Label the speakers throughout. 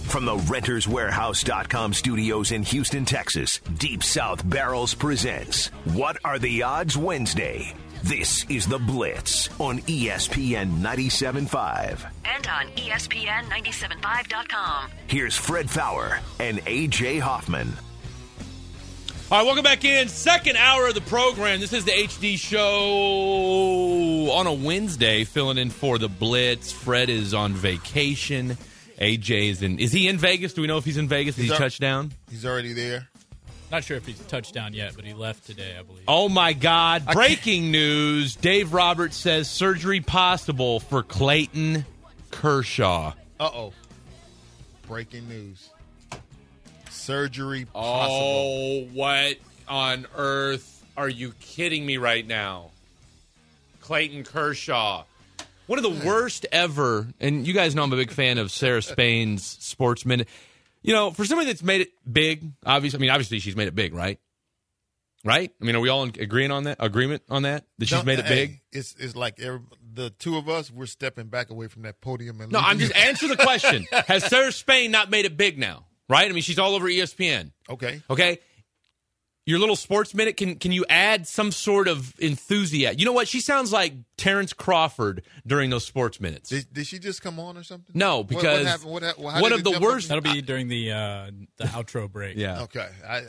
Speaker 1: From the RentersWarehouse.com studios in Houston, Texas, Deep South Barrels presents What Are the Odds Wednesday. This is The Blitz on ESPN 97.5.
Speaker 2: And on ESPN975.com.
Speaker 1: Here's Fred Fowler and A.J. Hoffman.
Speaker 3: All right, welcome back in. Second hour of the program. This is the HD show on a Wednesday, filling in for The Blitz. Fred is on vacation. AJ is in. Is he in Vegas? Do we know if he's in Vegas? Did he touch down?
Speaker 4: He's already there.
Speaker 5: Not sure if he's touched down yet, but he left today, I believe.
Speaker 3: Oh, my God. Breaking news. Dave Roberts says surgery possible for Clayton Kershaw.
Speaker 4: Uh-oh. Breaking news. Surgery possible.
Speaker 3: Oh, what on earth? Are you kidding me right now? Clayton Kershaw. One of the worst ever, and you guys know I'm a big fan of Sarah Spain's Sports Minute. You know, for somebody that's made it big, obviously she's made it big, right? Right? I mean, are we all in agreement on that she's made it big?
Speaker 4: It's like the two of us, we're stepping back away from that podium. And
Speaker 3: no, I'm just answering the question. Has Sarah Spain not made it big now? Right? I mean, she's all over ESPN.
Speaker 4: Okay.
Speaker 3: Your little Sports Minute, can you add some sort of enthusiasm? You know what? She sounds like Terrence Crawford during those Sports Minutes.
Speaker 4: Did she just come on or something?
Speaker 3: No, because
Speaker 4: what happened?
Speaker 3: one of the worst.
Speaker 5: That'll be during the outro break.
Speaker 3: Yeah.
Speaker 4: Okay.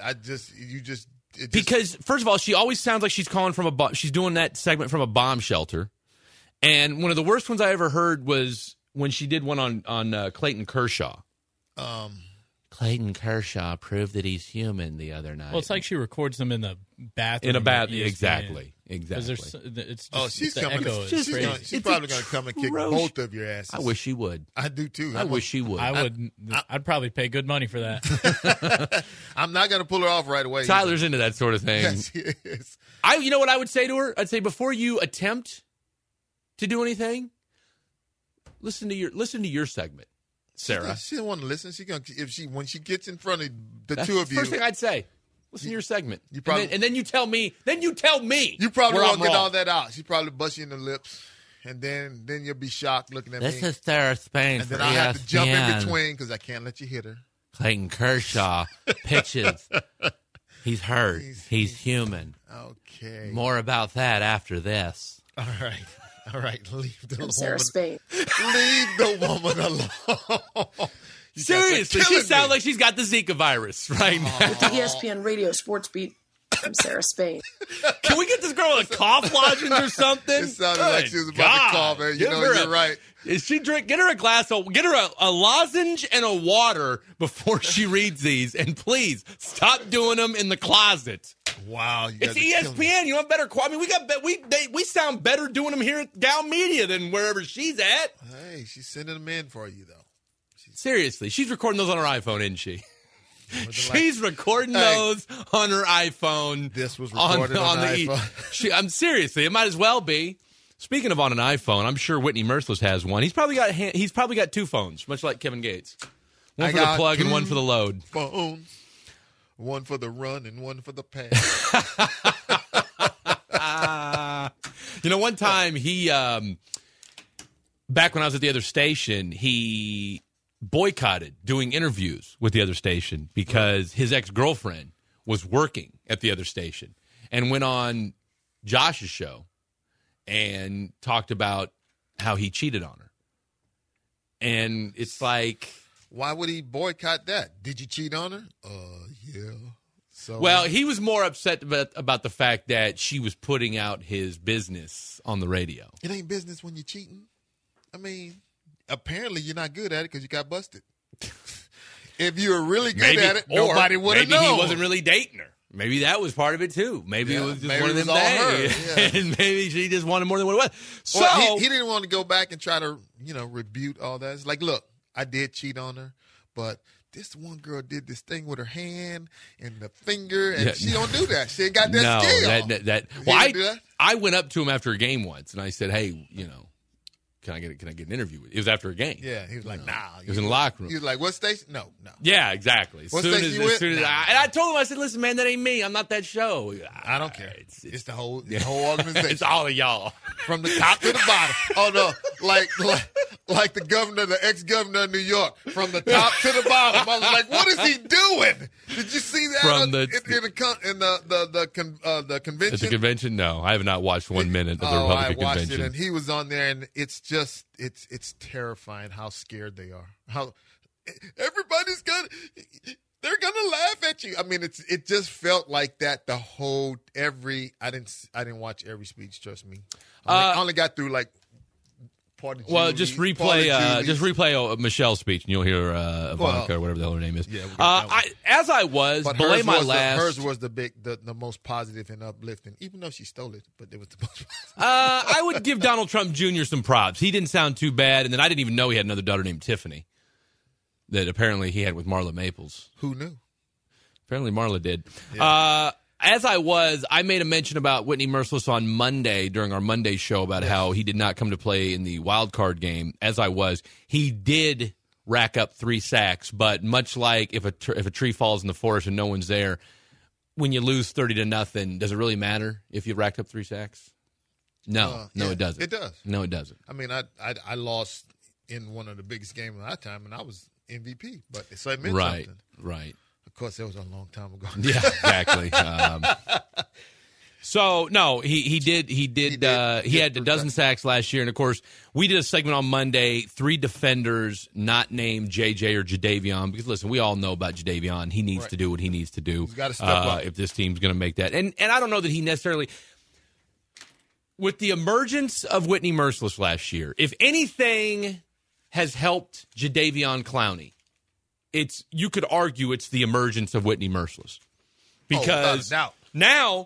Speaker 3: Because first of all, she always sounds like she's calling from she's doing that segment from a bomb shelter, and one of the worst ones I ever heard was when she did one on Clayton Kershaw. Clayton Kershaw proved that he's human the other night.
Speaker 5: Well, it's like she records them in the bathroom.
Speaker 3: In a bath,
Speaker 5: ESPN.
Speaker 3: Exactly.
Speaker 4: She's coming.
Speaker 5: Echo
Speaker 4: She's probably going to come and kick both of your asses.
Speaker 3: I wish she would.
Speaker 4: I do too.
Speaker 3: I wish she would.
Speaker 5: I'd probably pay good money for that.
Speaker 4: I'm not going to pull her off right away.
Speaker 3: Tyler's into that sort of thing.
Speaker 4: Yes, he is.
Speaker 3: You know what I would say to her? I'd say before you attempt to do anything, listen to your segment. Sarah,
Speaker 4: she don't want to listen. When she gets in front of the two of you.
Speaker 3: First thing I'd say, listen to your segment.
Speaker 4: You probably,
Speaker 3: and then you tell me. You
Speaker 4: probably won't get all that out. She probably bust you in the lips, and then you'll be shocked looking at me.
Speaker 3: This is Sarah Spain.
Speaker 4: And then I have to jump in between because I can't let you hit her.
Speaker 3: Clayton Kershaw pitches. He's hurt. He's human.
Speaker 4: Okay.
Speaker 3: More about that after this.
Speaker 4: All right, leave the woman.
Speaker 6: Sarah Spain.
Speaker 4: Leave the woman alone.
Speaker 3: Seriously, she sounds like she's got the Zika virus right now.
Speaker 6: With the ESPN Radio Sports Beat, I'm Sarah Spain.
Speaker 3: Can we get this girl a cough lozenge or something?
Speaker 4: It sounded like she was about to cough. Man. You're right.
Speaker 3: Is she drink? Get her a lozenge and a water before she reads these, and please stop doing them in the closet.
Speaker 4: Wow,
Speaker 3: it's ESPN. You have better. I mean, we sound better doing them here at Dow Media than wherever she's at.
Speaker 4: Hey, she's sending them in for you though.
Speaker 3: Seriously, she's recording those on her iPhone, isn't she? She's recording those on her iPhone.
Speaker 4: This was recorded on the iPhone.
Speaker 3: I'm seriously, it might as well be. Speaking of on an iPhone, I'm sure Whitney Merciless has one. He's probably got two phones, much like Kevin Gates. One for the plug and one for the load.
Speaker 4: Phones. One for the run and one for the pass.
Speaker 3: One time he, back when I was at the other station, he boycotted doing interviews with the other station because his ex-girlfriend was working at the other station and went on Josh's show and talked about how he cheated on her. And it's like...
Speaker 4: Why would he boycott that? Did you cheat on her? Yeah. So
Speaker 3: well, he was more upset about the fact that she was putting out his business on the radio.
Speaker 4: It ain't business when you're cheating. I mean, apparently you're not good at it because you got busted. If you were really good at it, nobody would have known.
Speaker 3: Maybe he wasn't really dating her. Maybe that was part of it, too. Maybe it was just one of them days.
Speaker 4: Yeah.
Speaker 3: And maybe she just wanted more than what it was. So
Speaker 4: well, he didn't want to go back and try to, rebuke all that. It's like, look, I did cheat on her, but this one girl did this thing with her hand and the finger, and she don't do that. She ain't got that skill.
Speaker 3: I went up to him after a game once, and I said, hey, can I get an interview with you? It was after a game.
Speaker 4: Yeah, he was like, nah.
Speaker 3: He was in the locker room.
Speaker 4: He was like, what station? No.
Speaker 3: Yeah, exactly.
Speaker 4: What station you with?
Speaker 3: And I told him, I said, listen, man, that ain't me. I'm not that show.
Speaker 4: I don't care. It's the whole organization.
Speaker 3: It's all of y'all.
Speaker 4: From the top to the bottom. Oh, no. like the governor, the ex-governor of New York, from the top to the bottom. I was like, what is he doing? Did you see that
Speaker 3: From
Speaker 4: in the convention?
Speaker 3: At the convention? No, I have not watched 1 minute of the Republican
Speaker 4: I watched
Speaker 3: convention.
Speaker 4: it, and he was on there, and it's just it's terrifying how scared they are. How everybody's they're gonna laugh at you. I mean, it just felt like that the whole I didn't watch every speech. Trust me, I only got through like.
Speaker 3: Just replay Michelle's speech, and you'll hear Ivanka or whatever the hell her name is.
Speaker 4: Yeah,
Speaker 3: belay my last.
Speaker 4: Hers was the most positive and uplifting, even though she stole it. But it was the most.
Speaker 3: I would give Donald Trump Jr. some props. He didn't sound too bad, and then I didn't even know he had another daughter named Tiffany that apparently he had with Marla Maples.
Speaker 4: Who knew?
Speaker 3: Apparently Marla did.
Speaker 4: Yeah.
Speaker 3: I made a mention about Whitney Merciless on Monday during our Monday show about how he did not come to play in the wild card game. He did rack up 3 sacks, but much like if a tree falls in the forest and no one's there, when you lose 30-0, does it really matter if you racked up 3 sacks? No, it doesn't.
Speaker 4: It does.
Speaker 3: No, it doesn't.
Speaker 4: I mean, I lost in one of the biggest games of that time, and I was MVP, but so it meant something.
Speaker 3: Right.
Speaker 4: Of course, that was a long time ago.
Speaker 3: Yeah, exactly. So no, he did. He had a dozen sacks last year, and of course, we did a segment on Monday. 3 defenders not named JJ or Jadeveon, because listen, we all know about Jadeveon. He needs to do what he needs to do.
Speaker 4: He's got to step up
Speaker 3: if this team's going to make that. And I don't know that he necessarily. With the emergence of Whitney Merciless last year, if anything has helped Jadeveon Clowney, you could argue it's the emergence of Whitney Merciless. Because now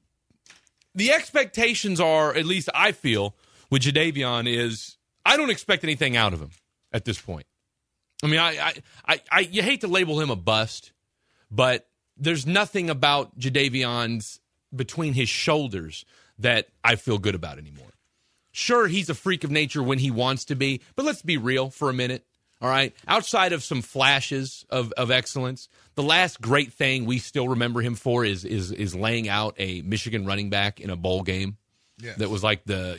Speaker 3: the expectations are, at least I feel, with Jadeveon is I don't expect anything out of him at this point. I mean, I you hate to label him a bust, but there's nothing about Jadeveon's between his shoulders that I feel good about anymore. Sure, he's a freak of nature when he wants to be, but let's be real for a minute. All right. Outside of some flashes of excellence, the last great thing we still remember him for is laying out a Michigan running back in a bowl game.
Speaker 4: Yes.
Speaker 3: That was like the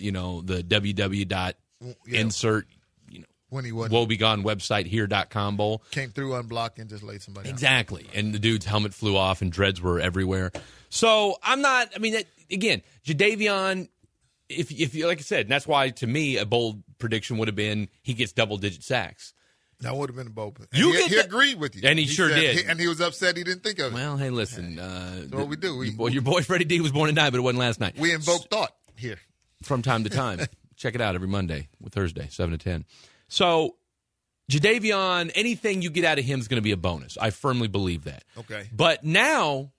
Speaker 3: www. Insert
Speaker 4: when he wasn't
Speaker 3: woebegone website here.com bowl.
Speaker 4: Came through unblocked and just laid somebody out.
Speaker 3: Exactly. And the dude's helmet flew off and dreads were everywhere. So again, Jadeveon, if like I said, and that's why to me a bold prediction would have been he gets double-digit sacks.
Speaker 4: That would have been a bold. He agreed with you.
Speaker 3: And he sure did.
Speaker 4: And he was upset he didn't think of it.
Speaker 3: Well, hey, listen.
Speaker 4: That's what we do.
Speaker 3: Your boy Freddie D was born to die, but it wasn't last night.
Speaker 4: We invoke thought here.
Speaker 3: From time to time. Check it out every Monday or Thursday, 7 to 10. So, Jadeveon, anything you get out of him is going to be a bonus. I firmly believe that.
Speaker 4: Okay.
Speaker 3: But now,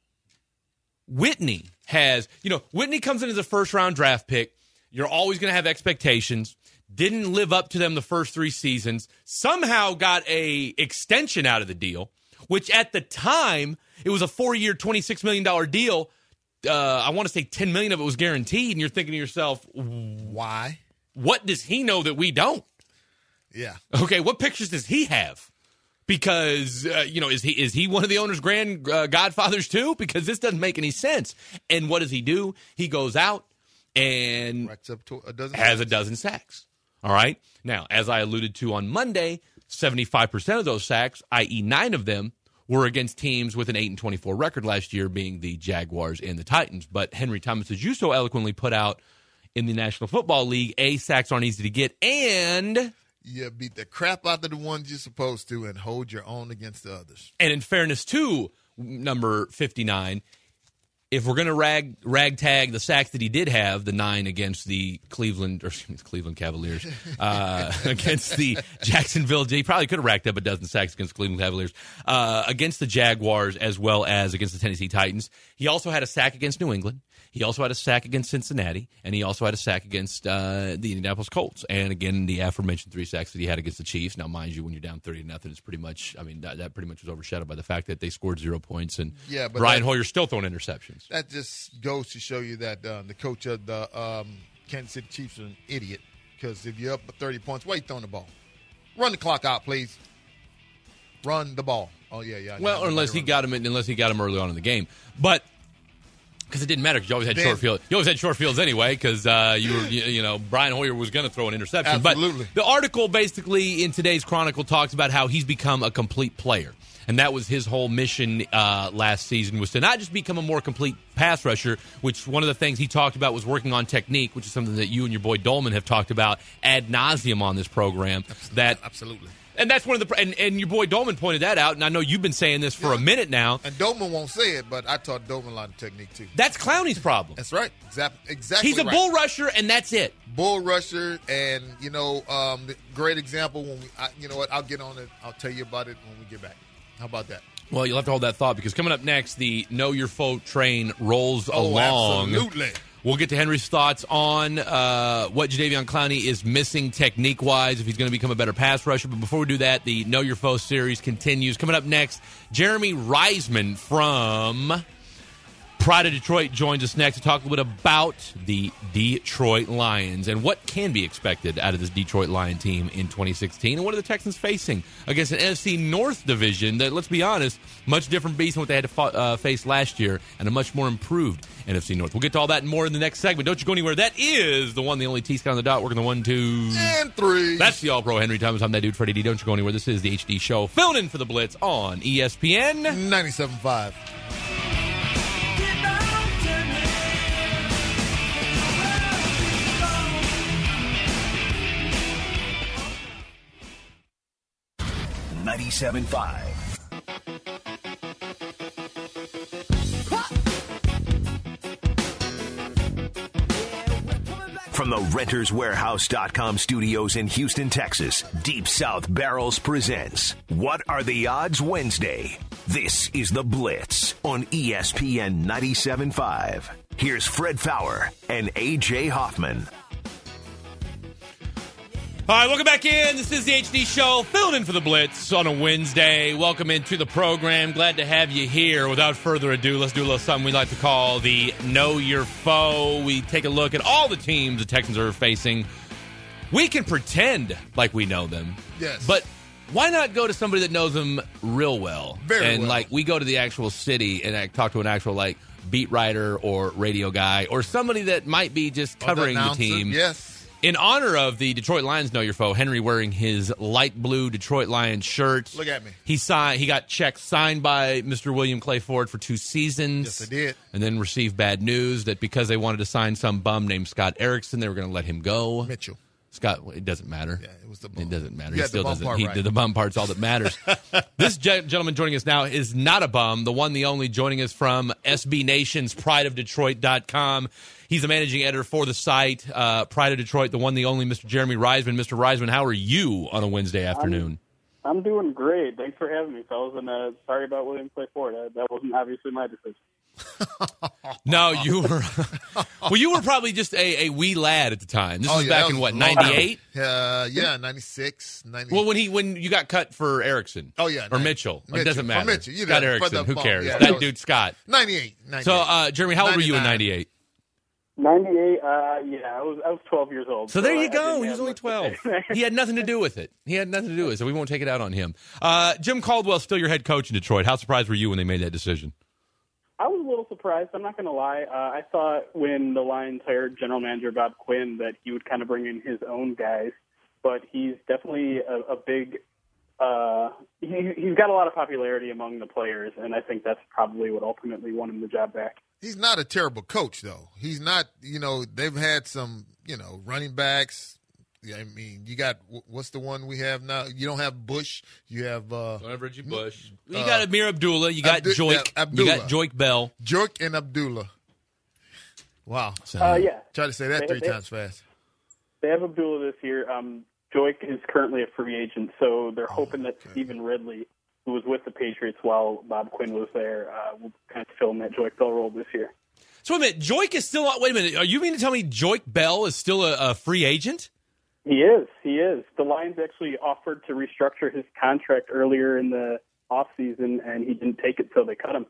Speaker 3: Whitney comes in as a first-round draft pick. You're always going to have expectations. Didn't live up to them the first 3 seasons. Somehow got a extension out of the deal, which at the time, it was a 4-year, $26 million deal. I want to say $10 million of it was guaranteed, and you're thinking to yourself,
Speaker 4: why?
Speaker 3: What does he know that we don't?
Speaker 4: Yeah.
Speaker 3: Okay, what pictures does he have? Because, is he one of the owner's grand godfathers too? Because this doesn't make any sense. And what does he do? He goes out and
Speaker 4: racks up to a dozen
Speaker 3: sacks. All right? Now, as I alluded to on Monday, 75% of those sacks, i.e. 9 of them, were against teams with an 8-24 record last year, being the Jaguars and the Titans. But Henry Thomas, as you so eloquently put out in the National Football League, sacks aren't easy to get, and
Speaker 4: you beat the crap out of the ones you're supposed to and hold your own against the others.
Speaker 3: And in fairness to number 59, if we're going to ragtag the sacks that he did have, the 9 against the Cleveland Cavaliers, against the Jacksonville, he probably could have racked up a dozen sacks against the Cleveland Cavaliers, against the Jaguars as well as against the Tennessee Titans. He also had a sack against New England. He also had a sack against Cincinnati, and he also had a sack against the Indianapolis Colts. And again, the aforementioned 3 sacks that he had against the Chiefs. Now, mind you, when you're down 30-0, it's pretty much, that pretty much was overshadowed by the fact that they scored 0 points, and Brian Hoyer's still throwing interceptions.
Speaker 4: That just goes to show you that the coach of the Kansas City Chiefs is an idiot, because if you're up 30 points, why are you throwing the ball? Run the clock out, please. Run the ball. Oh, yeah.
Speaker 3: Well, unless he got him early on in the game. But Because it didn't matter because you always had short field. You always had short fields anyway because Brian Hoyer was going to throw an interception.
Speaker 4: Absolutely.
Speaker 3: But the article basically in today's Chronicle talks about how he's become a complete player. And that was his whole mission last season, was to not just become a more complete pass rusher, which one of the things he talked about was working on technique, which is something that you and your boy Dolman have talked about ad nauseum on this program.
Speaker 4: Absolutely.
Speaker 3: And that's one of the and your boy Dolman pointed that out, and I know you've been saying this for a minute now.
Speaker 4: And Dolman won't say it, but I taught Dolman a lot of technique too.
Speaker 3: That's Clowney's problem.
Speaker 4: That's right. Exactly.
Speaker 3: He's a bull rusher, and that's it.
Speaker 4: Bull rusher, and the great example when you know what? I'll get on it. I'll tell you about it when we get back. How about that?
Speaker 3: Well, you'll have to hold that thought because coming up next, the Know Your Foe train rolls along.
Speaker 4: Absolutely.
Speaker 3: We'll get to Henry's thoughts on what Jadeveon Clowney is missing technique-wise, if he's going to become a better pass rusher. But before we do that, the Know Your Foe series continues. Coming up next, Jeremy Reisman from Pride of Detroit joins us next to talk a little bit about the Detroit Lions and what can be expected out of this Detroit Lion team in 2016. And what are the Texans facing against an NFC North division that, let's be honest, much different beast than what they had to face last year and a much more improved NFC North. We'll get to all that and more in the next segment. Don't you go anywhere. That is the one, the only T-Sky on the dot, working the 1, 2,
Speaker 4: and 3.
Speaker 3: That's the All-Pro Henry Thomas. I'm that dude, Freddie D. Don't you go anywhere. This is the HD Show, filling in for the Blitz on ESPN
Speaker 4: 97.5.
Speaker 1: 97.5. From the RentersWarehouse.com studios in Houston, Texas, Deep South Barrels presents What Are the Odds Wednesday. This is The Blitz on ESPN 97.5. Here's Fred Fowler and A.J. Hoffman.
Speaker 3: All right, welcome back in. This is the HD Show, filling in for the Blitz on a Wednesday. Welcome into the program. Glad to have you here. Without further ado, let's do a little something we like to call the Know Your Foe. We take a look at all the teams the Texans are facing. We can pretend like we know them.
Speaker 4: Yes.
Speaker 3: But why not go to somebody that knows them real well?
Speaker 4: Very well.
Speaker 3: We go to the actual city and talk to an actual, beat writer or radio guy or somebody that might be just covering the team.
Speaker 4: Yes.
Speaker 3: In honor of the Detroit Lions Know Your Foe, Henry wearing his light blue Detroit Lions shirt.
Speaker 4: Look at me.
Speaker 3: He got checks signed by Mr. William Clay Ford for 2 seasons.
Speaker 4: Yes, I did.
Speaker 3: And then received bad news that because they wanted to sign some bum named Scott Erickson, they were going to let him go.
Speaker 4: Mitchell.
Speaker 3: Scott, it doesn't matter.
Speaker 4: Yeah, it was the bum.
Speaker 3: It doesn't matter.
Speaker 4: You
Speaker 3: He still
Speaker 4: the bum
Speaker 3: doesn't.
Speaker 4: part
Speaker 3: He
Speaker 4: right.
Speaker 3: did the bum part's all that matters. This gentleman joining us now is not a bum. The one, the only, joining us from SB Nation's PrideOfDetroit.com. He's the managing editor for the site, Pride of Detroit, the one, the only, Mr. Jeremy Reisman. Mr. Reisman, how are you on a Wednesday afternoon?
Speaker 2: I'm doing great. Thanks for having me, fellas. And sorry about William Clay Ford. That wasn't obviously my decision.
Speaker 3: No, you were. Well, you were probably just a wee lad at the time. This was
Speaker 4: that
Speaker 3: back in
Speaker 4: was
Speaker 3: what,
Speaker 4: a long
Speaker 3: 98?
Speaker 4: Yeah, 96, 90.
Speaker 3: Well, when you got cut for Erickson.
Speaker 4: Oh, yeah,
Speaker 3: or Mitchell. It doesn't
Speaker 4: for
Speaker 3: matter.
Speaker 4: Mitchell, you
Speaker 3: Scott
Speaker 4: know,
Speaker 3: Erickson.
Speaker 4: for the
Speaker 3: Who
Speaker 4: ball.
Speaker 3: cares?
Speaker 4: Yeah,
Speaker 3: That
Speaker 4: was
Speaker 3: dude, Scott.
Speaker 4: 98.
Speaker 3: So, Jeremy, how old were you in
Speaker 4: 99.
Speaker 3: 98?
Speaker 2: 98, I was 12 years old.
Speaker 3: So there you
Speaker 2: I
Speaker 3: go.
Speaker 2: didn't
Speaker 3: He
Speaker 2: have
Speaker 3: was only
Speaker 2: much to
Speaker 3: 12.
Speaker 2: say.
Speaker 3: He had nothing to do with it. So we won't take it out on him. Jim Caldwell's still your head coach in Detroit. How surprised were you when they made that decision?
Speaker 2: I was a little surprised. I'm not going to lie. I thought when the Lions hired general manager Bob Quinn that he would kind of bring in his own guys, but he's definitely a big he's got a lot of popularity among the players, and I think that's probably what ultimately won him the job back.
Speaker 4: He's not a terrible coach, though. He's not, they've had some, running backs. Yeah, I mean, you got, what's the one we have now? You don't have Bush. You have
Speaker 3: Don't have Reggie Bush. You got Amir Abdullah. You got Joik.
Speaker 4: Abdullah.
Speaker 3: You got Joik Bell.
Speaker 4: Joik and Abdullah. Wow.
Speaker 2: Yeah.
Speaker 4: Try to say that three times fast.
Speaker 2: They have Abdullah this year. Joik is currently a free agent, so they're hoping that Stephen Ridley, who was with the Patriots while Bob Quinn was there, will kind of fill in that Joik Bell role this year.
Speaker 3: So wait a minute. Joik is still. Wait a minute. Are you mean to tell me Joik Bell is still a free agent?
Speaker 2: He is. The Lions actually offered to restructure his contract earlier in the offseason, and he didn't take it, so they cut him.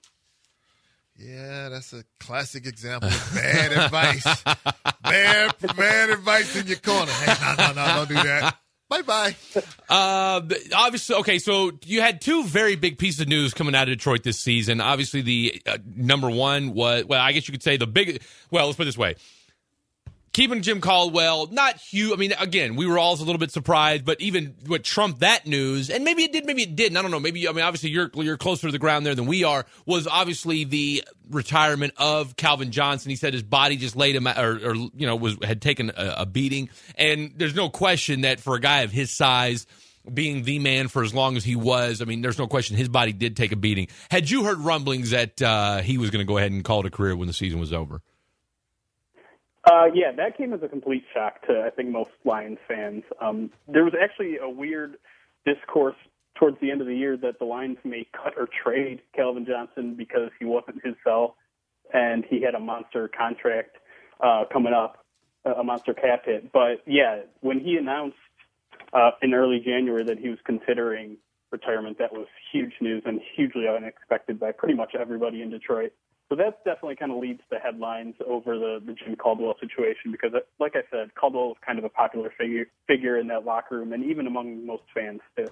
Speaker 4: Yeah, that's a classic example of bad advice. Bad advice in your corner. Hey, no, don't do that. Bye-bye.
Speaker 3: Obviously, okay, so you had two very big pieces of news coming out of Detroit this season. Obviously, the number one was, well, I guess you could say let's put it this way. Keeping Jim Caldwell, not huge. I mean, again, we were all a little bit surprised, but even what trumped that news, and maybe it did, maybe it didn't. I don't know. Maybe, I mean, obviously you're closer to the ground there than we are, was obviously the retirement of Calvin Johnson. He said his body just laid him, had taken a beating. And there's no question that for a guy of his size, being the man for as long as he was, I mean, there's no question his body did take a beating. Had you heard rumblings that he was going to go ahead and call it a career when the season was over?
Speaker 2: Yeah, that came as a complete shock to, I think, most Lions fans. There was actually a weird discourse towards the end of the year that the Lions may cut or trade Calvin Johnson because he wasn't himself and he had a monster contract coming up, a monster cap hit. But, yeah, when he announced in early January that he was considering retirement, that was huge news and hugely unexpected by pretty much everybody in Detroit. So that definitely kind of leads the headlines over the Jim Caldwell situation because, like I said, Caldwell was kind of a popular figure in that locker room and even among most fans, too.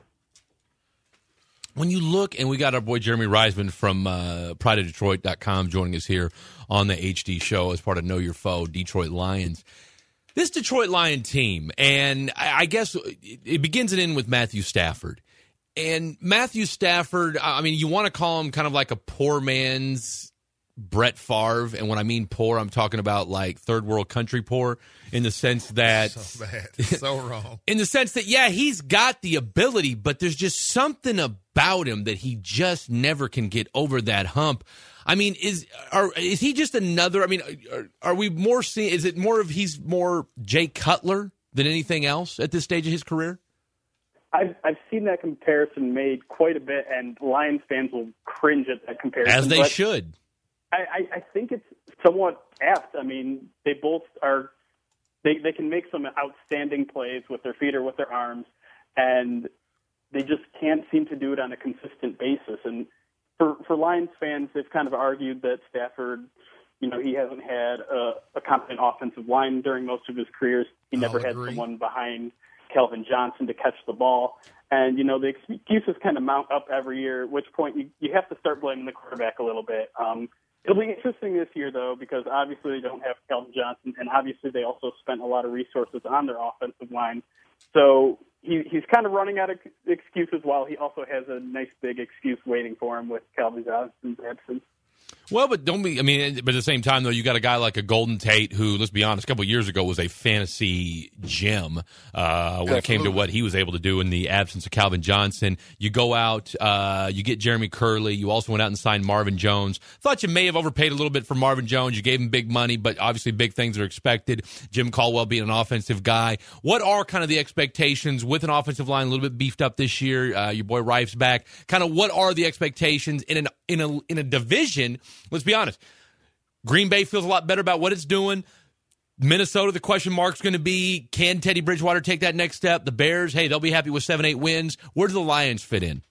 Speaker 3: When you look, and we got our boy Jeremy Reisman from PrideOfDetroit.com joining us here on the HD show as part of Know Your Foe, Detroit Lions. This Detroit Lion team, and I guess it begins and ends with Matthew Stafford. And Matthew Stafford, I mean, you want to call him kind of like a poor man's Brett Favre, and when I mean poor, I'm talking about like third world country poor, in the sense that
Speaker 4: so bad, so wrong. In
Speaker 3: the sense that he's got the ability, but there's just something about him that he just never can get over that hump. I mean, is he just another? I mean, are we more seeing? Is it more of he's more Jay Cutler than anything else at this stage of his career?
Speaker 2: I've seen that comparison made quite a bit, and Lions fans will cringe at that comparison.
Speaker 3: As they should.
Speaker 2: I think it's somewhat apt. I mean, they both are – they can make some outstanding plays with their feet or with their arms, and they just can't seem to do it on a consistent basis. And for Lions fans, they've kind of argued that Stafford, he hasn't had a competent offensive line during most of his careers. He never had someone behind Calvin Johnson to catch the ball. And, the excuses kind of mount up every year, at which point you have to start blaming the quarterback a little bit. It'll be interesting this year, though, because obviously they don't have Calvin Johnson, and obviously they also spent a lot of resources on their offensive line. So he's kind of running out of excuses while he also has a nice big excuse waiting for him with Calvin Johnson's absence.
Speaker 3: Well, but but at the same time, though, you got a guy like a Golden Tate who, let's be honest, a couple of years ago was a fantasy gem when it came to what he was able to do in the absence of Calvin Johnson. You go out, you get Jeremy Curley. You also went out and signed Marvin Jones. Thought you may have overpaid a little bit for Marvin Jones. You gave him big money, but obviously big things are expected. Jim Caldwell being an offensive guy. What are kind of the expectations with an offensive line a little bit beefed up this year? Your boy Reif's back. Kind of what are the expectations in a division? Let's be honest. Green Bay feels a lot better about what it's doing. Minnesota, the question mark's going to be, can Teddy Bridgewater take that next step? The Bears, hey, they'll be happy with 7-8 wins. Where do the Lions fit in?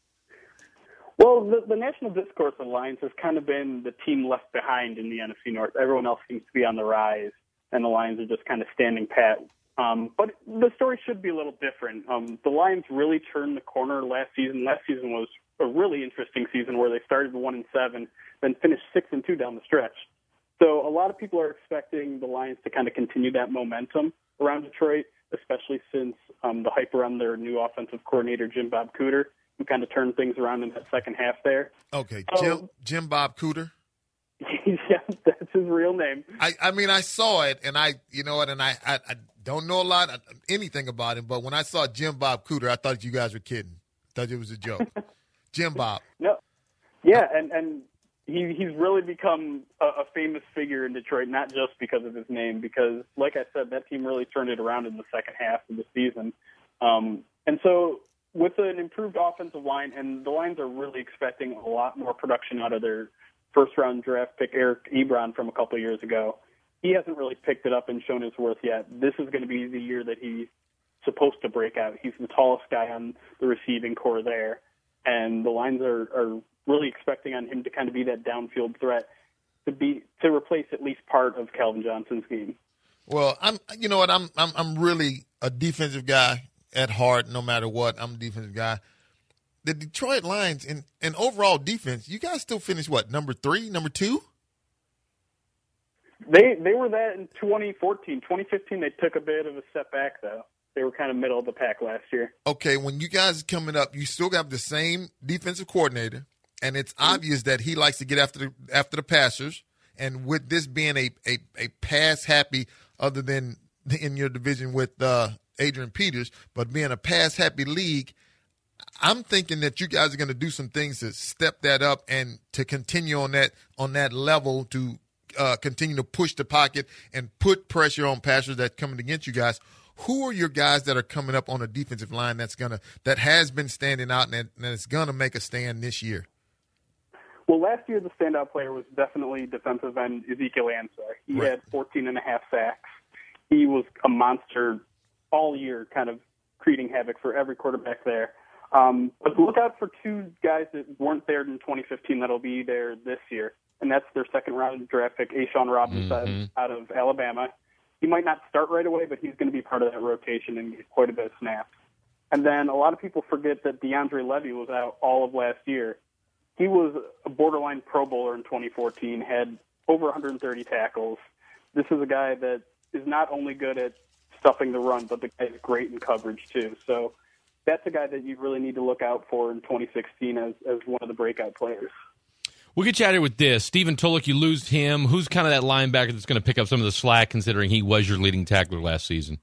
Speaker 2: Well, the national discourse of the Lions has kind of been the team left behind in the NFC North. Everyone else seems to be on the rise, and the Lions are just kind of standing pat. But the story should be a little different. The Lions really turned the corner last season. Last season was a really interesting season where they started 1-7, then finished 6-2 down the stretch. So a lot of people are expecting the Lions to kind of continue that momentum around Detroit, especially since the hype around their new offensive coordinator, Jim Bob Cooter, who kind of turned things around in that second half there.
Speaker 4: Okay, Jim Bob Cooter.
Speaker 2: Yeah, that's his real name.
Speaker 4: I mean, I saw it, and I don't know a lot, anything about him, but when I saw Jim Bob Cooter, I thought you guys were kidding. I thought it was a joke. Jim Bob.
Speaker 2: No. Yeah, and he's really become a famous figure in Detroit, not just because of his name, because, like I said, that team really turned it around in the second half of the season. And so with an improved offensive line, and the Lions are really expecting a lot more production out of their first-round draft pick, Eric Ebron, from a couple of years ago. He hasn't really picked it up and shown his worth yet. This is going to be the year that he's supposed to break out. He's the tallest guy on the receiving core there, and the Lions are really expecting on him to kind of be that downfield threat to replace at least part of Calvin Johnson's game.
Speaker 4: Well, I'm really a defensive guy, at heart, no matter what, I'm a defensive guy. The Detroit Lions, in overall defense, you guys still finish, what, number 3, number 2?
Speaker 2: They were that in 2014. 2015, they took a bit of a step back, though. They were kind of middle of the pack last year.
Speaker 4: Okay, when you guys are coming up, you still have the same defensive coordinator, and it's obvious that he likes to get after the passers. And with this being a pass-happy, other than in your division with Adrian Peters, but being a pass-happy league, I'm thinking that you guys are going to do some things to step that up and to continue on that level to continue to push the pocket and put pressure on passers that coming against you guys. Who are your guys that are coming up on a defensive line that has been standing out and that's going to make a stand this year?
Speaker 2: Well, last year the standout player was definitely defensive end Ezekiel Ansah. He had 14 and a half sacks. He was a monster all year, kind of creating havoc for every quarterback there. But look out for two guys that weren't there in 2015 that'll be there this year, and that's their second-round draft pick, A'Shawn Robinson out of Alabama. He might not start right away, but he's going to be part of that rotation and get quite a bit of snaps. And then a lot of people forget that DeAndre Levy was out all of last year. He was a borderline Pro Bowler in 2014, had over 130 tackles. This is a guy that is not only good at stuffing the run, but the guy's great in coverage too. So that's a guy that you really need to look out for in 2016 as one of the breakout players.
Speaker 3: We'll get you out of here with this. Stephen Tulloch, you lose him. Who's kind of that linebacker that's going to pick up some of the slack, considering he was your leading tackler last season?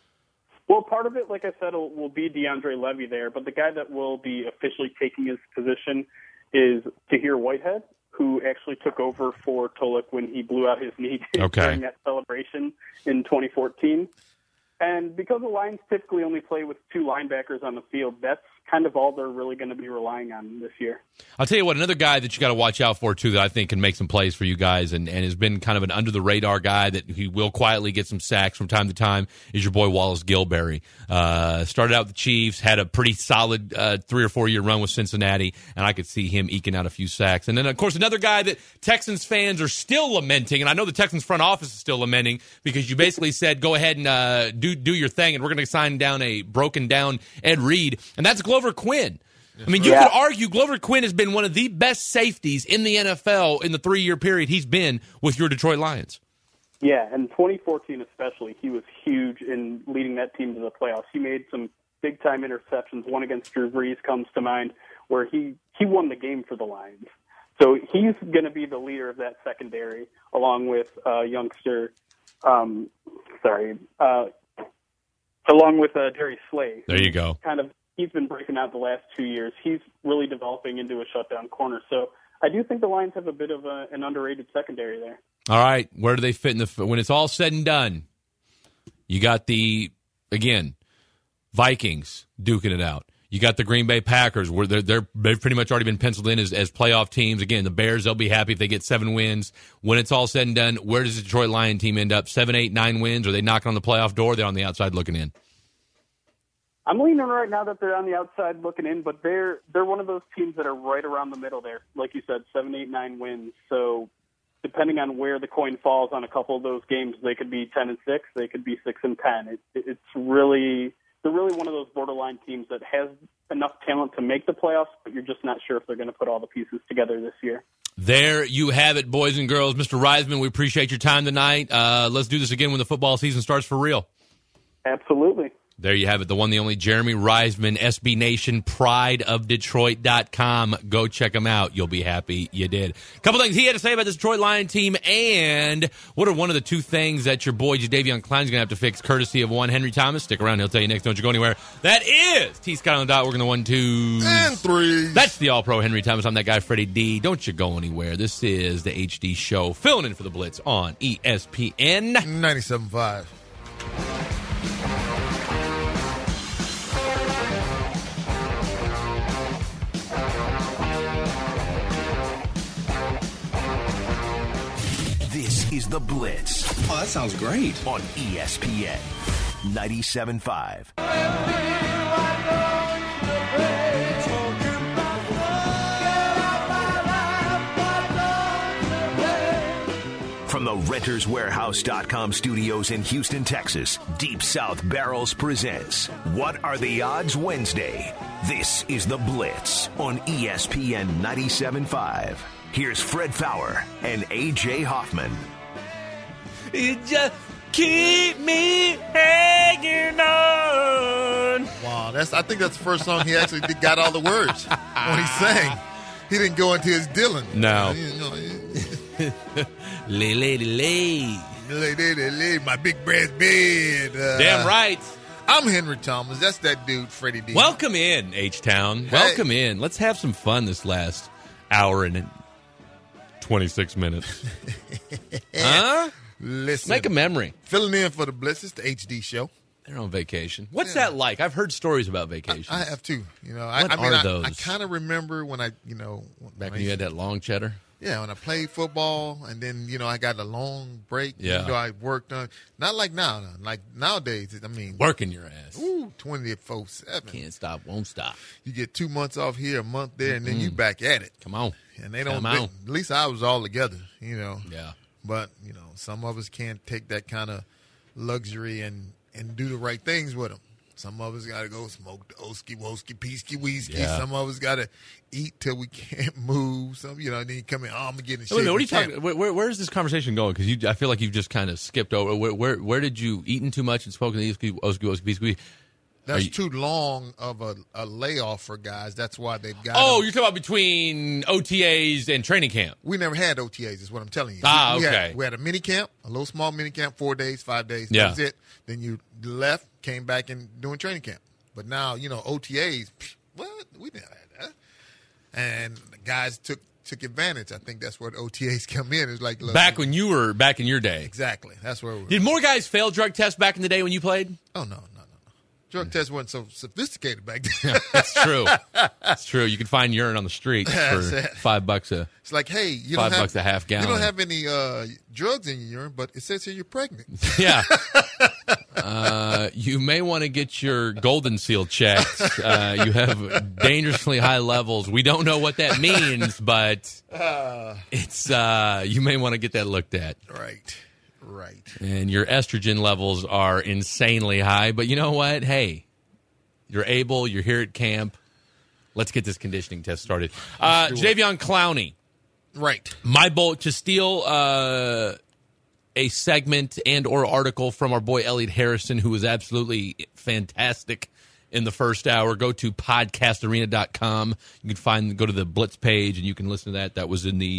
Speaker 2: Well, part of it, like I said, will be DeAndre Levy there, but the guy that will be officially taking his position is Tahir Whitehead, who actually took over for Tulloch when he blew out his knee during that celebration in 2014. And because the Lions typically only play with two linebackers on the field, that's kind of all they're really going to be relying on this year.
Speaker 3: I'll tell you what, another guy that you got to watch out for, too, that I think can make some plays for you guys and has been kind of an under-the-radar guy that he will quietly get some sacks from time to time is your boy Wallace Gilberry. Started out with the Chiefs, had a pretty solid 3 or 4 year run with Cincinnati, and I could see him eking out a few sacks. And then, of course, another guy that Texans fans are still lamenting, and I know the Texans front office is still lamenting because you basically said, go ahead and do your thing, and we're going to sign down a broken-down Ed Reed, and that's Glover Quinn. I mean, you could argue Glover Quinn has been one of the best safeties in the NFL in the 3-year period he's been with your Detroit Lions.
Speaker 2: Yeah, and 2014 especially, he was huge in leading that team to the playoffs. He made some big-time interceptions. One against Drew Brees comes to mind where he won the game for the Lions. So he's going to be the leader of that secondary along with youngster, along with Darius Slay.
Speaker 3: There you go.
Speaker 2: He's been breaking out the last 2 years. He's really developing into a shutdown corner. So I do think the Lions have a bit of an underrated secondary there. All
Speaker 3: right, where do they fit when it's all said and done? You got the Vikings duking it out. You got the Green Bay Packers, where they've pretty much already been penciled in as playoff teams. Again, the Bears, they'll be happy if they get 7 wins. When it's all said and done, where does the Detroit Lion team end up? 7, 8, 9 wins? Are they knocking on the playoff door? Or they're on the outside looking in?
Speaker 2: I'm leaning right now that they're on the outside looking in, but they're one of those teams that are right around the middle there. Like you said, 7, 8, 9 wins. So depending on where the coin falls on a couple of those games, they could be 10-6, they could be 6-10. It's really... They're really one of those borderline teams that has enough talent to make the playoffs, but you're just not sure if they're going to put all the pieces together this year.
Speaker 3: There you have it, boys and girls. Mr. Reisman, we appreciate your time tonight. Let's do this again when the football season starts for real.
Speaker 2: Absolutely.
Speaker 3: There you have it, the one, the only Jeremy Reisman, SB Nation, prideofdetroit.com. Go check him out. You'll be happy you did. A couple things he had to say about this Detroit Lion team, and what are one of the 2 things that your boy Jadeveon Clowney's going to have to fix, courtesy of one Henry Thomas. Stick around. He'll tell you next. Don't you go anywhere. That is T-Scott on the dot, working the 1, 2,
Speaker 4: and 3.
Speaker 3: That's the All-Pro Henry Thomas. I'm that guy, Freddie D. Don't you go anywhere. This is the HD Show, filling in for the Blitz on ESPN
Speaker 4: 97.5.
Speaker 1: This is The Blitz.
Speaker 7: Oh, that sounds great.
Speaker 1: On ESPN 97.5. From From the RentersWarehouse.com studios in Houston, Texas, Deep South Barrels presents What Are the Odds Wednesday. This is The Blitz on ESPN 97.5. Here's Fred Fowler and A.J. Hoffman.
Speaker 3: You just keep me hanging on.
Speaker 4: Wow, I think that's the first song he actually got all the words when he sang. He didn't go into his Dylan.
Speaker 3: No.
Speaker 4: Lay, my big brass bed.
Speaker 3: Damn right.
Speaker 4: I'm Henry Thomas. That's that dude, Freddie D.
Speaker 3: Welcome in, H-Town.
Speaker 4: Hey.
Speaker 3: Welcome in. Let's have some fun this last hour and 26 minutes. Huh?
Speaker 4: Listen.
Speaker 3: Make a memory.
Speaker 4: Filling in for the Blitz. It's the HD show.
Speaker 3: They're on vacation. What's that like? I've heard stories about vacations.
Speaker 4: I have too.
Speaker 3: What are those?
Speaker 4: I kind of remember when
Speaker 3: Back when you had that long cheddar?
Speaker 4: Yeah, when I played football, and then, I got a long break.
Speaker 3: Yeah.
Speaker 4: I worked on, not like now. Like nowadays,
Speaker 3: Working your ass.
Speaker 4: 24/7.
Speaker 3: Can't stop, won't stop.
Speaker 4: You get 2 months off here, a month there, and then you back at it.
Speaker 3: Come on.
Speaker 4: And they don't,
Speaker 3: Come on.
Speaker 4: at least I was all together,
Speaker 3: Yeah.
Speaker 4: But, some of us can't take that kind of luxury and do the right things with them. Some of us got to go smoke the oski, woski, peasky, wheesky.
Speaker 3: Yeah.
Speaker 4: Some of us got to eat till we can't move. Some, then you come in, I'm getting
Speaker 3: Wait
Speaker 4: shit.
Speaker 3: a minute, what are you talking? Where is this conversation going? Because I feel like you've just kind of skipped over. Where did you eaten too much and spoken the oski, peasky?
Speaker 4: That's too long of a layoff for guys. That's why they've got.
Speaker 3: Oh,
Speaker 4: them.
Speaker 3: you're talking about between OTAs and training camp.
Speaker 4: We never had OTAs, is what I'm telling you.
Speaker 3: Okay.
Speaker 4: We had a mini camp, a little small mini camp, 4 days, 5 days.
Speaker 3: Yeah.
Speaker 4: That was it. Then you left, came back and doing training camp. But now, OTAs, what? We didn't have that. And the guys took advantage. I think that's where the OTAs come in. It's like, look,
Speaker 3: Back when you were back in your day.
Speaker 4: exactly. That's where we were.
Speaker 3: Did more guys fail drug tests back in the day when you played?
Speaker 4: Oh, no. Drug tests weren't so sophisticated back then.
Speaker 3: That's true. That's true. You can find urine on the street for $5 a.
Speaker 4: It's like, hey, you
Speaker 3: $5
Speaker 4: don't have
Speaker 3: a half gallon.
Speaker 4: You don't have any drugs in your urine, but it says here you're pregnant.
Speaker 3: Yeah. You may want to get your golden seal checked. You have dangerously high levels. We don't know what that means, but it's you may want to get that looked at.
Speaker 4: Right.
Speaker 3: And your estrogen levels are insanely high. But you know what? Hey, you're here at camp. Let's get this conditioning test started. Jadeveon Clowney.
Speaker 4: Right.
Speaker 3: My bolt to steal a segment and or article from our boy Elliot Harrison, who was absolutely fantastic in the first hour. Go to podcastarena.com. You can go to the Blitz page, and you can listen to that. That was in the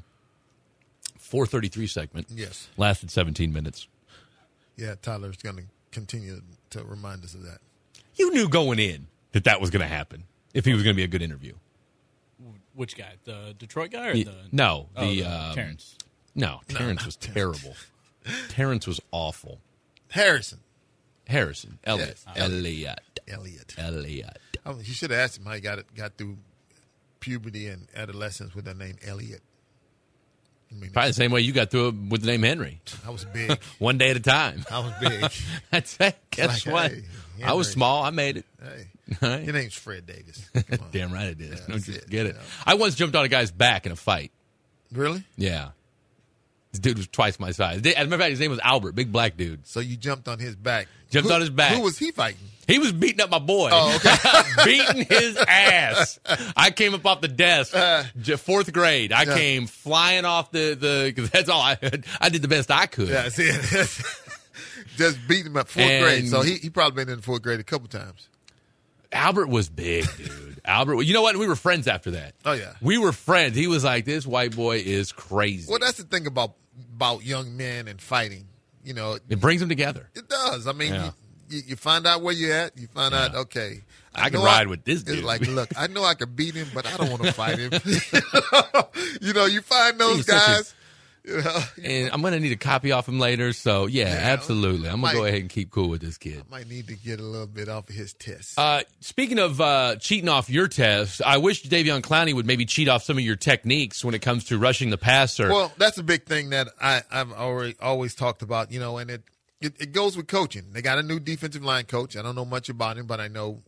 Speaker 3: 4:33 segment.
Speaker 4: Yes.
Speaker 3: Lasted 17 minutes.
Speaker 4: Yeah, Tyler's going to continue to remind us of that.
Speaker 3: You knew going in that was going to happen if he was going to be a good interview.
Speaker 5: Which guy? The Detroit guy or the
Speaker 3: No,
Speaker 5: Terrence?
Speaker 3: No, Terrence was terrible. Terrence was awful.
Speaker 4: Harrison.
Speaker 3: Elliot.
Speaker 4: Yes,
Speaker 3: Elliot.
Speaker 4: Oh, you should have asked him how he got through puberty and adolescence with the name Elliot.
Speaker 3: Probably the same way you got through it with the name Henry.
Speaker 4: I was big.
Speaker 3: One day at a time.
Speaker 4: I was big.
Speaker 3: That's it. Guess
Speaker 4: like,
Speaker 3: what?
Speaker 4: hey,
Speaker 3: I was small. I made it.
Speaker 4: Hey,
Speaker 3: Right?
Speaker 4: your name's Fred Davis. Come on.
Speaker 3: Damn right I did.
Speaker 4: Yeah,
Speaker 3: Don't
Speaker 4: that's
Speaker 3: you
Speaker 4: it.
Speaker 3: forget it.
Speaker 4: Yeah.
Speaker 3: I once jumped on a guy's back in a fight.
Speaker 4: Really?
Speaker 3: Yeah. This dude was twice my size. As a matter of fact, his name was Albert. Big black dude.
Speaker 4: So you jumped on his back.
Speaker 3: Jumped on his back.
Speaker 4: Who was he fighting?
Speaker 3: He was beating up my boy.
Speaker 4: Oh, okay.
Speaker 3: Beating his ass. I came up off the desk, 4th grade. I came flying off because that's all I had. I did the best I could.
Speaker 4: Yeah, that's it. Just beat him at 4th grade. So he probably been in 4th grade a couple times.
Speaker 3: Albert was big, dude. Albert, you know what? We were friends after that.
Speaker 4: Oh, yeah.
Speaker 3: We were friends. He was like, this white boy is crazy.
Speaker 4: Well, that's the thing about young men and fighting.
Speaker 3: It brings them together.
Speaker 4: It does. I mean,
Speaker 3: Yeah.
Speaker 4: you find out where you're at. You find out, okay.
Speaker 3: I can
Speaker 4: know
Speaker 3: ride with this dude.
Speaker 4: It's like, look, I know I could beat him, but I don't want to fight him. You find those
Speaker 3: He's such a-
Speaker 4: guys.
Speaker 3: And I'm going to need a copy off him later. So, yeah, absolutely. I'm going to go
Speaker 4: might-
Speaker 3: ahead and keep cool with this kid.
Speaker 4: Might need to get a little bit off of his test.
Speaker 3: Speaking of cheating off your test, I wish Jadeveon Clowney would maybe cheat off some of your techniques when it comes to rushing the passer.
Speaker 4: Well, that's a big thing that I've always talked about, and it goes with coaching. They got a new defensive line coach. I don't know much about him, but I know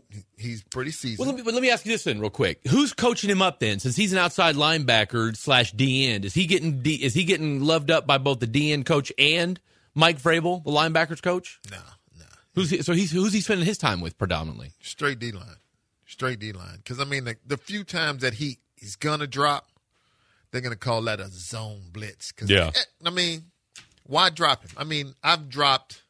Speaker 4: he's pretty seasoned.
Speaker 3: Well, let me ask you this then, real quick. Who's coaching him up then? Since he's an outside linebacker / D end, is he getting loved up by both the D end coach and Mike Vrabel, the linebackers coach?
Speaker 4: No.
Speaker 3: Who's he spending his time with predominantly?
Speaker 4: Straight D line. Because I mean, the few times that he's gonna drop, they're gonna call that a zone blitz.
Speaker 3: Yeah.
Speaker 4: I mean, why drop him? I mean, I've dropped.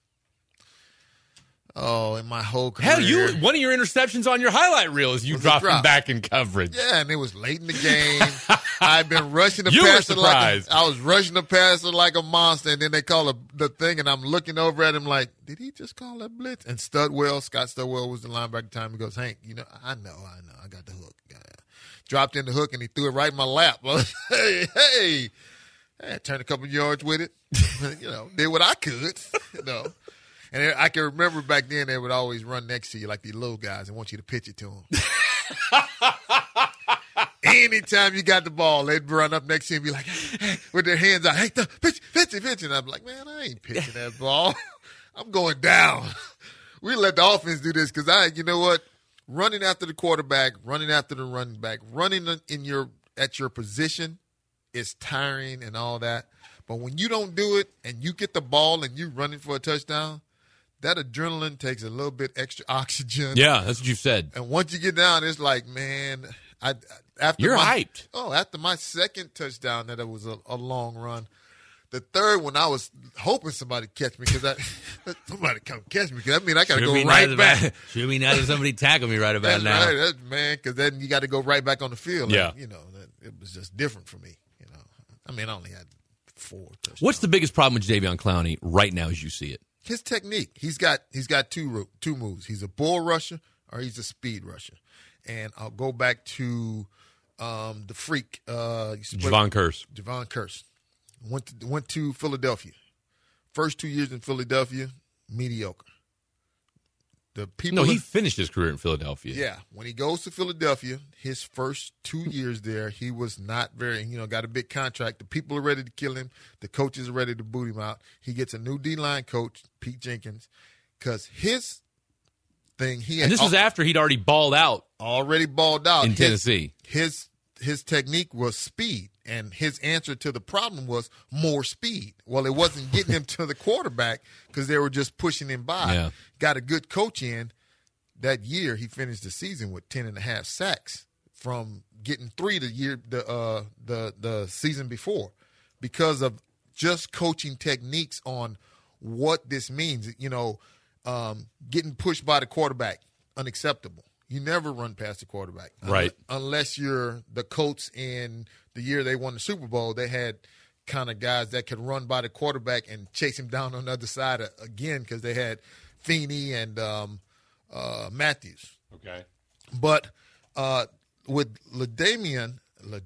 Speaker 4: Oh, in my whole career.
Speaker 3: Hell, one of your interceptions on your highlight reel is you dropping back in coverage.
Speaker 4: Yeah, and it was late in the game. I've been rushing the
Speaker 3: You were
Speaker 4: passer
Speaker 3: surprised.
Speaker 4: I was rushing the passer like a monster, and then they call the thing, and I'm looking over at him like, did he just call that blitz? And Scott Studwell was the linebacker at the time. He goes, Hank, I know, I got the hook. Dropped in the hook, and he threw it right in my lap. hey. I turned a couple yards with it. Did what I could. And I can remember back then they would always run next to you like these little guys and want you to pitch it to them. Anytime you got the ball, they'd run up next to you and be like, hey, with their hands out, hey, pitch it. And I'm like, man, I ain't pitching that ball. I'm going down. We let the offense do this because running after the quarterback, running after the running back, running at your position is tiring and all that. But when you don't do it and you get the ball and you're running for a touchdown, that adrenaline takes a little bit extra oxygen.
Speaker 3: Yeah, that's what you said.
Speaker 4: And once you get down, it's like, man,
Speaker 3: you're hyped.
Speaker 4: Oh, after my second touchdown, that it was a long run. The third one, I was hoping somebody catch me because somebody come catch me because I mean I got to go right back.
Speaker 3: Should be nice if somebody tackle me right about
Speaker 4: that's
Speaker 3: now.
Speaker 4: Right, man, because then you got to go right back on the field.
Speaker 3: Yeah,
Speaker 4: and, it was just different for me. I mean, I only had 4 touchdowns.
Speaker 3: What's the biggest problem with Jadeveon Clowney right now as you see it?
Speaker 4: His technique. He's got two moves. He's a bull rusher or he's a speed rusher. And I'll go back to the freak.
Speaker 3: Javon
Speaker 4: Curse. Went to Philadelphia. First 2 years in Philadelphia, mediocre.
Speaker 3: He finished his career in Philadelphia.
Speaker 4: Yeah. When he goes to Philadelphia, his first 2 years there, he was not very, got a big contract. The people are ready to kill him. The coaches are ready to boot him out. He gets a new D-line coach, Pete Jenkins, because his thing,
Speaker 3: and this was after he'd already balled out.
Speaker 4: In
Speaker 3: Tennessee.
Speaker 4: His technique was speed, and his answer to the problem was more speed. Well, it wasn't getting him to the quarterback because they were just pushing him by.
Speaker 3: Yeah.
Speaker 4: Got a good coach in. That year, he finished the season with 10.5 sacks from getting 3 the season before because of just coaching techniques on what this means. Getting pushed by the quarterback, unacceptable. You never run past the quarterback.
Speaker 3: Right.
Speaker 4: Unless you're the Colts in the year they won the Super Bowl, they had kind of guys that could run by the quarterback and chase him down on the other side again because they had Feeney and Matthews.
Speaker 3: Okay.
Speaker 4: But with LaDainian, with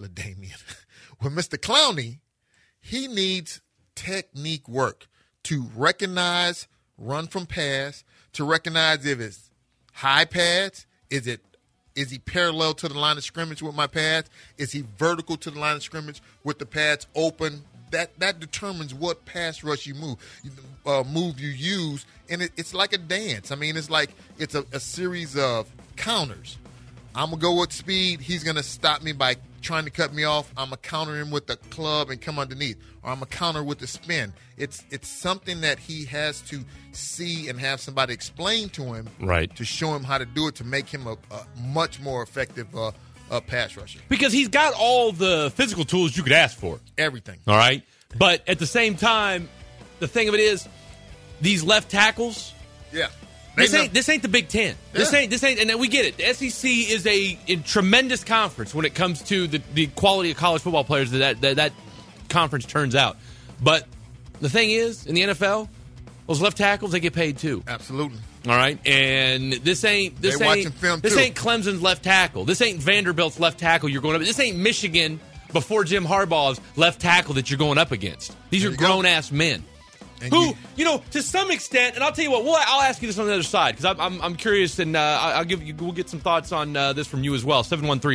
Speaker 4: Mr. Clowney, he needs technique work to recognize run from pass, to recognize if it's high pads, is he parallel to the line of scrimmage with my pads? Is he vertical to the line of scrimmage with the pads open? That determines what pass rush you move you use, and it's like a dance. I mean, it's like it's a series of counters. I'm gonna go with speed. He's gonna stop me by trying to cut me off. I'm gonna counter him with the club and come underneath, or I'm gonna counter with the spin. It's something that he has to see and have somebody explain to him,
Speaker 3: right,
Speaker 4: to show him how to do it to make him a much more effective pass rusher.
Speaker 3: Because he's got all the physical tools you could ask for.
Speaker 4: Everything.
Speaker 3: All right, but at the same time, the thing of it is, these left tackles.
Speaker 4: Yeah.
Speaker 3: This ain't the Big Ten. Yeah. This ain't, and we get it. The SEC is a tremendous conference when it comes to the quality of college football players that conference turns out. But the thing is, in the NFL, those left tackles, they get paid too.
Speaker 4: Absolutely.
Speaker 3: All right, and this ain't Clemson's left tackle. This ain't Vanderbilt's left tackle you're going up. This ain't Michigan before Jim Harbaugh's left tackle that you're going up against. These are grown ass men. And who, to some extent, and I'll tell you what, I'll ask you this on the other side because I'm curious, and we'll get some thoughts on this from you as well.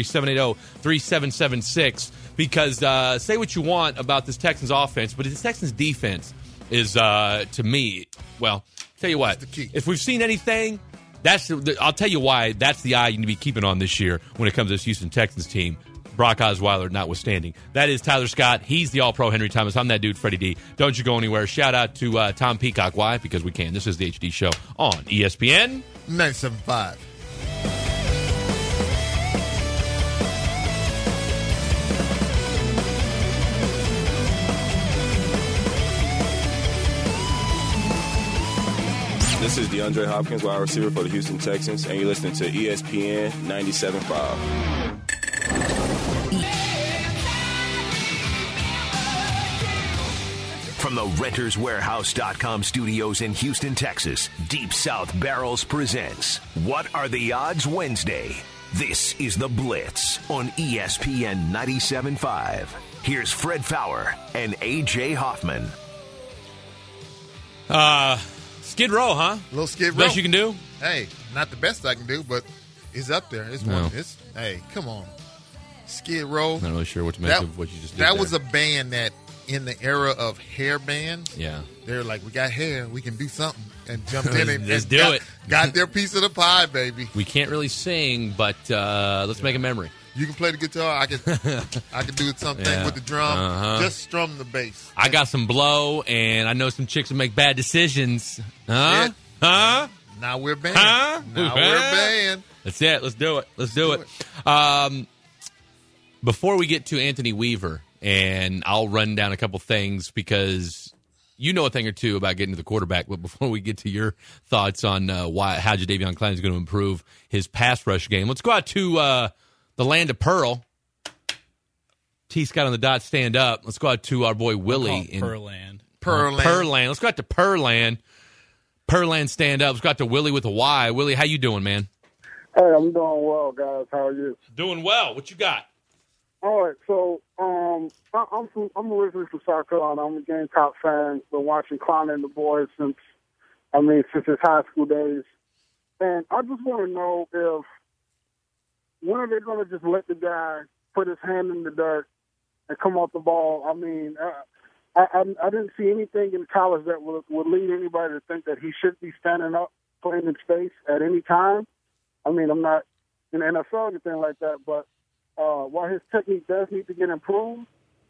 Speaker 3: 713-780-3776. Because say what you want about this Texans offense, but this Texans defense is, to me, well, tell you what,
Speaker 4: the key.
Speaker 3: If we've seen anything, I'll tell you why that's the eye you need to be keeping on this year when it comes to this Houston Texans team. Brock Osweiler notwithstanding. That is Tyler Scott. He's the All-Pro Henry Thomas. I'm that dude, Freddie D. Don't you go anywhere. Shout out to Tom Peacock. Why? Because we can. This is the HD Show on ESPN
Speaker 4: 97.5.
Speaker 7: This is DeAndre Hopkins, wide receiver for the Houston Texans, and you're listening to ESPN 97.5.
Speaker 1: From the RentersWarehouse.com studios in Houston, Texas, Deep South Barrels presents What Are the Odds Wednesday. This is The Blitz on ESPN 97.5. Here's Fred Fowler and A.J. Hoffman.
Speaker 3: Skid Row, huh?
Speaker 4: A little Skid Row.
Speaker 3: Best you can do?
Speaker 4: Hey, not the best I can do, but it's up there. It's
Speaker 3: No.
Speaker 4: one. Hey, come on. Skid Row.
Speaker 3: Not really sure what to make of what you just did
Speaker 4: That
Speaker 3: there.
Speaker 4: was a band that, in the era of hair bands,
Speaker 3: Yeah.
Speaker 4: they're like, we got hair, we can do something, and jumped in and
Speaker 3: Let's
Speaker 4: and
Speaker 3: do
Speaker 4: got,
Speaker 3: it.
Speaker 4: got their piece of the pie, baby.
Speaker 3: We can't really sing, but let's make a memory.
Speaker 4: You can play the guitar. I can do something
Speaker 3: Yeah.
Speaker 4: with the drum.
Speaker 3: Uh-huh.
Speaker 4: Just strum the bass.
Speaker 3: I got some blow, and I know some chicks that make bad decisions. Huh?
Speaker 4: Shit.
Speaker 3: Huh?
Speaker 4: Now we're banned.
Speaker 3: Huh?
Speaker 4: Now we're banned.
Speaker 3: That's it. Let's do it. Let's do it. Before we get to Anthony Weaver, and I'll run down a couple things because you know a thing or two about getting to the quarterback. But before we get to your thoughts on how Jadeveon Clowney is going to improve his pass rush game, let's go out to the land of Pearl. T. Scott on the dot, stand up. Let's go out to our boy Willie in
Speaker 5: Pearland.
Speaker 3: Pearland. Let's go out to Pearland. Pearland, stand up. Let's go out to Willie with a Y. Willie, how you doing, man?
Speaker 8: Hey, I'm doing well, guys. How are you?
Speaker 3: Doing well. What you got?
Speaker 8: All right, so I'm originally from South Carolina. I'm a Gamecock fan. Been watching Clowney and the boys since his high school days. And I just want to know when are they going to just let the guy put his hand in the dirt and come off the ball? I mean, I didn't see anything in college that would lead anybody to think that he should be standing up, playing in space at any time. I mean, I'm not in the NFL or anything like that, but while his technique does need to get improved,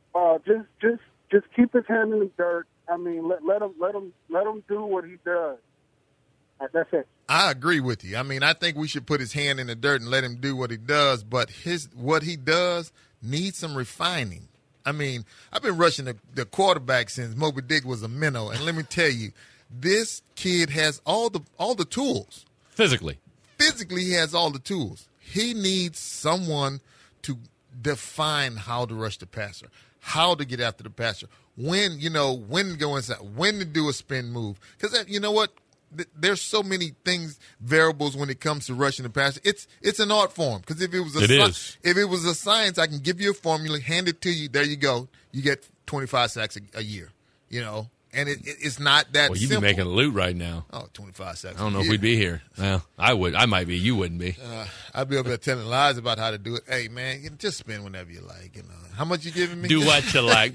Speaker 8: just keep his hand in the dirt. I mean, let him do what he does. That's it.
Speaker 4: I agree with you. I mean, I think we should put his hand in the dirt and let him do what he does, but what he does needs some refining. I mean, I've been rushing the quarterback since Moby Dick was a minnow, and let me tell you, this kid has all the tools.
Speaker 3: Physically, he has all the tools. He needs someone to define how to rush the passer, how to get after the passer, when to go inside, when to do a spin move. Because you know what? There's so many variables when it comes to rushing the passer. It's an art form. Because if it was a science, I can give you a formula, hand it to you. There you go. You get 25 sacks a year. And it's not that well, you'd
Speaker 4: simple.
Speaker 3: be making loot right now.
Speaker 4: Oh, 25 sacks.
Speaker 3: I don't know if we'd be here. Well, I would. I might be. You wouldn't be.
Speaker 4: I'd be over there telling lies about how to do it. Hey, man, just spin whenever you like. How much you giving me?
Speaker 3: Do what you like.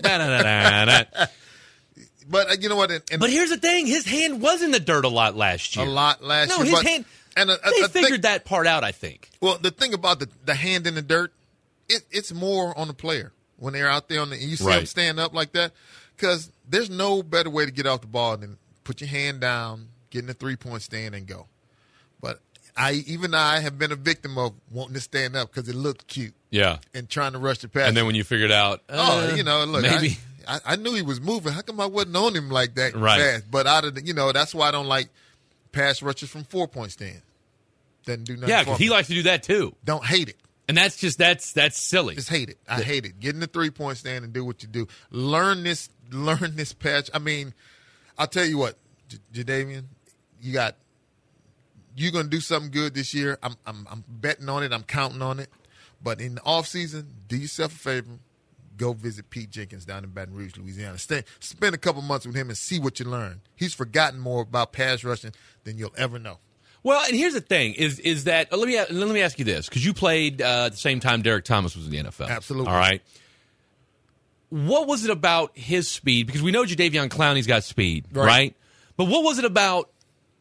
Speaker 4: But you know what?
Speaker 3: But here's the thing: his hand was in the dirt a lot last year.
Speaker 4: No,
Speaker 3: his hand. And they figured that part out, I think.
Speaker 4: Well, the thing about the hand in the dirt, it's more on the player when they're out there and you see them stand up like that, because there's no better way to get off the ball than put your hand down, get in the 3-point stand, and go. But I have been a victim of wanting to stand up because it looked cute. Yeah. And trying to rush the pass.
Speaker 3: And then when you figured out,
Speaker 4: look,
Speaker 3: maybe.
Speaker 4: I knew he was moving. How come I wasn't on him like that fast? But out of that's why I don't like pass rushes from 4-point stand. Doesn't do nothing.
Speaker 3: Yeah, because he likes to do that too.
Speaker 4: Don't hate it.
Speaker 3: And that's silly.
Speaker 4: Just hate it. I hate it. Get in the 3-point stand and do what you do. Learn this patch. I mean, I'll tell you what, Jadeveon, you're gonna do something good this year. I'm betting on it. I'm counting on it. But in the off season, do yourself a favor. Go visit Pete Jenkins down in Baton Rouge, Louisiana. Spend a couple months with him and see what you learn. He's forgotten more about pass rushing than you'll ever know.
Speaker 3: Well, and here's the thing: is that let me ask you this, because you played at the same time Derek Thomas was in the NFL.
Speaker 4: Absolutely.
Speaker 3: All right. What was it about his speed? Because we know Jadeveon Clowney's got speed, right? But what was it about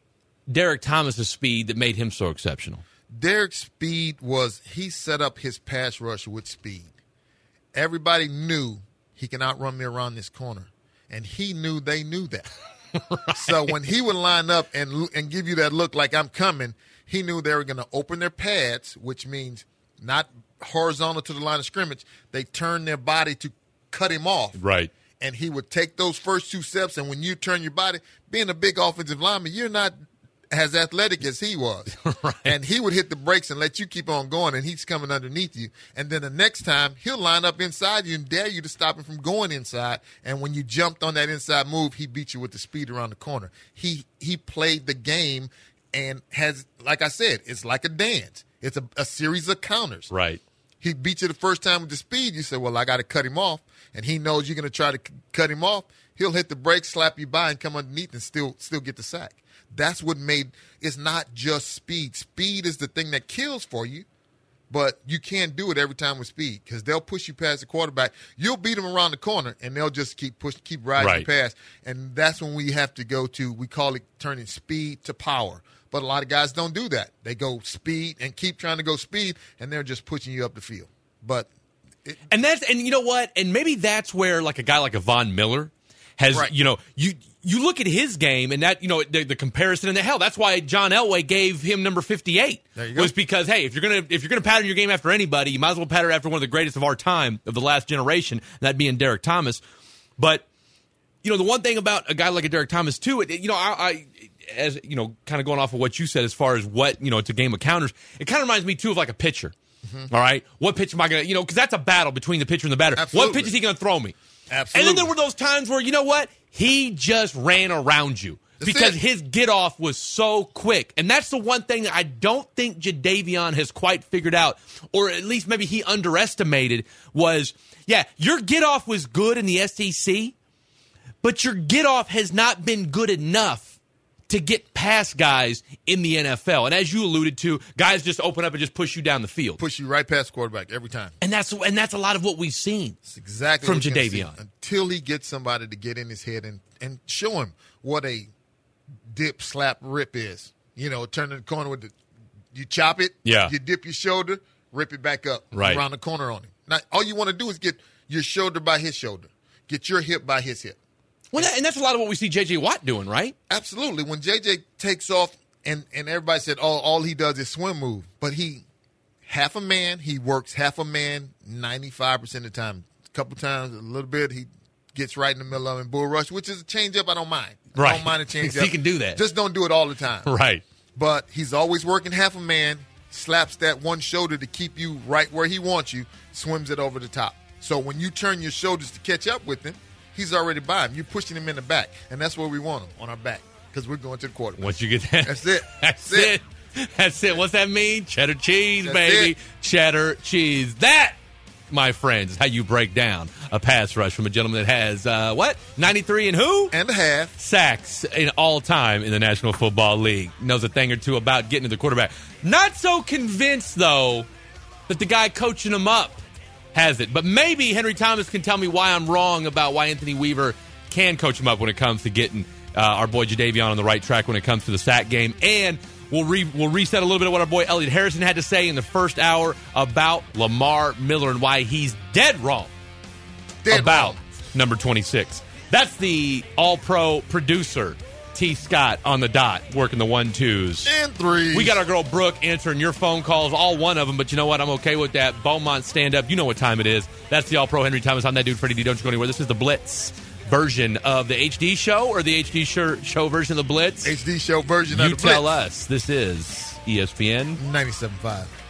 Speaker 3: Derek Thomas's speed that made him so exceptional?
Speaker 4: Derek's speed was he set up his pass rush with speed. Everybody knew he can outrun me around this corner, and he knew they knew that. Right. So when he would line up and give you that look like I'm coming, he knew they were going to open their pads, which means not horizontal to the line of scrimmage. They turned their body to cut him off.
Speaker 3: Right.
Speaker 4: And he would take those first 2 steps, and when you turn your body, being a big offensive lineman, you're not as athletic as he was.
Speaker 3: Right.
Speaker 4: And he would hit the brakes and let you keep on going, and he's coming underneath you. And then the next time, he'll line up inside you and dare you to stop him from going inside. And when you jumped on that inside move, he beat you with the speed around the corner. He played the game and has, like I said, it's like a dance. It's a series of counters.
Speaker 3: Right.
Speaker 4: He beat you the first time with the speed. You say, well, I got to cut him off. And he knows you're going to try to cut him off. He'll hit the brakes, slap you by, and come underneath and still get the sack. That's what made – it's not just speed. Speed is the thing that kills for you, but you can't do it every time with speed because they'll push you past the quarterback. You'll beat them around the corner, and they'll just keep rising past. And that's when we have to go to – we call it turning speed to power. But a lot of guys don't do that. They go speed and keep trying to go speed, and they're just pushing you up the field. But
Speaker 3: and you know what? And maybe that's where like a guy like a Von Miller has,
Speaker 4: right.
Speaker 3: You look at his game and that, the comparison and the hell, that's why John Elway gave him number 58.
Speaker 4: There you go.
Speaker 3: Was because, hey, if you're gonna pattern your game after anybody, you might as well pattern after one of the greatest of our time, of the last generation, that being Derek Thomas. But, the one thing about a guy like a Derek Thomas too, I as kind of going off of what you said as far as what, it's a game of counters. It kind of reminds me too of like a pitcher. Mm-hmm. All right, what pitch am I going to, because that's a battle between the pitcher and the batter.
Speaker 4: Absolutely.
Speaker 3: What pitch is he going to throw me?
Speaker 4: Absolutely.
Speaker 3: And then there were those times where, you know what? He just ran around you because his get off was so quick. And that's the one thing that I don't think Jadeveon has quite figured out, or at least maybe he underestimated, was, your get off was good in the SEC, but your get off has not been good enough to get past guys in the NFL. And as you alluded to, guys just open up and just push you down the field.
Speaker 4: Push you right past the quarterback every time.
Speaker 3: And that's a lot of what we've seen.
Speaker 4: That's exactly
Speaker 3: from Jadeveon.
Speaker 4: Until he gets somebody to get in his head and show him what a dip, slap, rip is. Turn the corner with you chop it, you dip your shoulder, rip it back up, around the corner on him. Now, all you want to do is get your shoulder by his shoulder, get your hip by his hip.
Speaker 3: Well, and that's a lot of what we see J.J. Watt doing, right?
Speaker 4: Absolutely. When J.J. takes off, and everybody said, all he does is swim move. But he works half a man 95% of the time. A couple times, a little bit, he gets right in the middle of him, bull rush, which is a changeup I don't mind.
Speaker 3: Right.
Speaker 4: I don't mind a changeup.
Speaker 3: He can do that.
Speaker 4: Just don't do it all the time.
Speaker 3: Right.
Speaker 4: But he's always working half a man, slaps that one shoulder to keep you right where he wants you, swims it over the top. So when you turn your shoulders to catch up with him, he's already by him. You're pushing him in the back, and that's where we want him, on our back, because we're going to the quarterback.
Speaker 3: Once you get that,
Speaker 4: that's it.
Speaker 3: That's it. That's it. What's that mean? Cheddar cheese,
Speaker 4: that's
Speaker 3: baby.
Speaker 4: It.
Speaker 3: Cheddar cheese. That, my friends, is how you break down a pass rush from a gentleman that has, 93 and who?
Speaker 4: And a half.
Speaker 3: Sacks in all time in the National Football League. Knows a thing or two about getting to the quarterback. Not so convinced, though, that the guy coaching him up has it. But maybe Henry Thomas can tell me why I'm wrong about why Anthony Weaver can coach him up when it comes to getting our boy Jadeveon on the right track when it comes to the sack game. And we'll reset a little bit of what our boy Elliot Harrison had to say in the first hour about Lamar Miller and why he's dead wrong about number 26. That's the all-pro producer, T. Scott, on the dot, working the 1-2s.
Speaker 4: And 3s.
Speaker 3: We got our girl Brooke answering your phone calls, all one of them, but you know what? I'm okay with that. Beaumont stand-up. You know what time it is. That's the all-pro Henry Thomas. I'm that dude, Freddie D. Don't you go anywhere. This is the Blitz version of the HD show, or the HD show version of the Blitz?
Speaker 4: HD show version of the Blitz.
Speaker 3: You tell us. This is ESPN
Speaker 4: 97.5.